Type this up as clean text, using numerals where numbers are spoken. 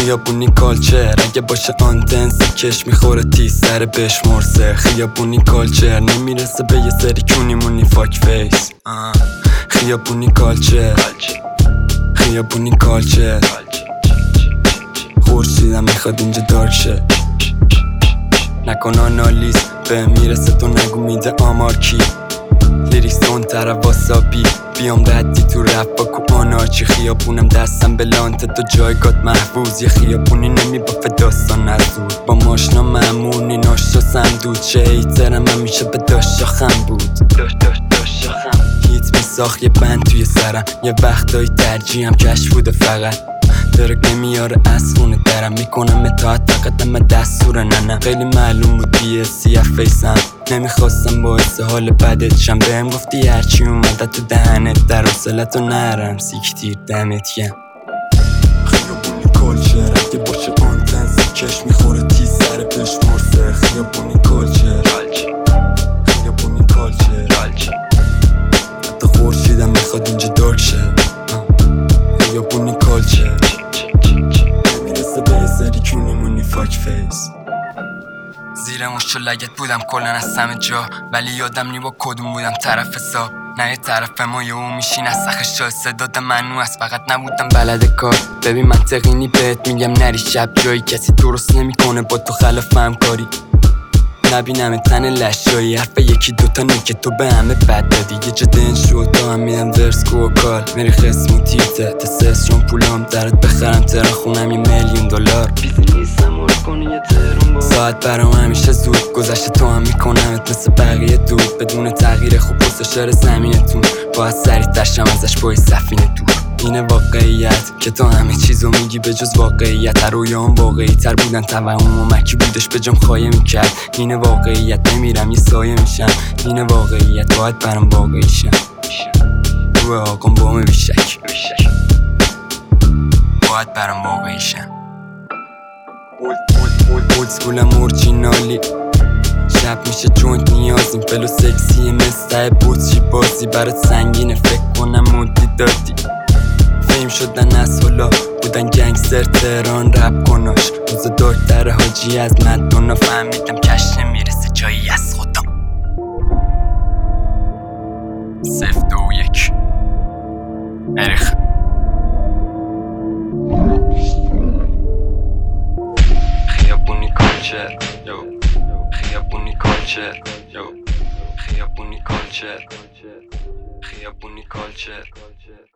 خیابونی کالچر اگه باشه آندنسی کش میخوره تیز سر بشمرسه. خیابونی کالچر نمیرسه به یه سری کونیمونی فاک فیس. خیابونی کالچر خیابونی کالچر خورشیدم میخواد اینجا دارک شه. نکن آنالیز به میرسه تو نگو میده آمار کی. لیریکس اون طرف واسابی بیام ردی تو رپ با کو آنارچی. خیابونم دستم به لانت تو جایگات محفوظ. یه خیابونی نمیبافه داستان نزور با ماشنا معمونی ناشتا سمدود. چه ایترم همیشه به داشت شاخم بود. هیت میساخت یه بند توی سرم یه وقتایی ترجیحم کشف بوده فقط. درک نمیاره از خونه درم میکنم اطاعت فقط دستور ننم. خیلی معلوم بود BSC فیسم نمیخواستم باعث حال بدت شم. بهم گفتی هرچی اومده تو دهنت در حوصلتو نرم سیکتیر دمت گم. خیابونی کالچر اگه باشه آنتنس کش میخوره تیز سر بشمرسه. خیابونی کالچر خیابونی کالچر حتی خورشیدم میخواد اینجا دارک شه. خیابونی کالچر نمیرسه به یه سری کونیمونی فاک فیس. زیر مشت و لگت بودم کلن از همه جا ولی یادم نی با کدوم بودم طرف حساب. نه یه طرف ما یه او میشین از سخش جای صداد منو است فقط نبودم بلد کار. ببین منطقینی بهت میگم نری شب جایی کسی درست نمیکنه با تو خلاف همکاری. نبینم تن لشایی حرف یکی دوتا نکه تو به همه بد دادی. یه جا دن شد تا هم میدم ورس کوکال میری خسمو تیته تسس چون پولام درت بخرم ترا خونم $1,000,000. بیزینیسم رو کنی یه ترون با ساعت برام همیشه زود گذشته تو هم میکنمت مثل بقیه دود بدون تغییر خوب پست شعر زمینتون باید سریع تشم ازش با سفینه دور. اینه واقعیت که تو همه چیزو میگی به جز واقعیت. رویام واقعی تر بودن توهم و مکی بودش به جام خواهی میکرد. اینه واقعیت نمیرم یه سایه میشم. اینه واقعیت باید برام واقعی شم. روی آقام بامه بیشک باید برام واقعی شم. اولد سکولم اورجینالی شب میشه جوینت نیازیم فلو سکسی مثل بود چی بازی برات سنگینه فکر کنم مدی دادی. فیم شدن از حالا بودن گنگستر تهران رپ کناش. روز دکتر حاجی از مدونا فهمیدم کش نمیرسه جایی از خودم. 021 اریخ خیابونی کالچر خیابونی کالچر خیابونی کالچر خیابونی کالچر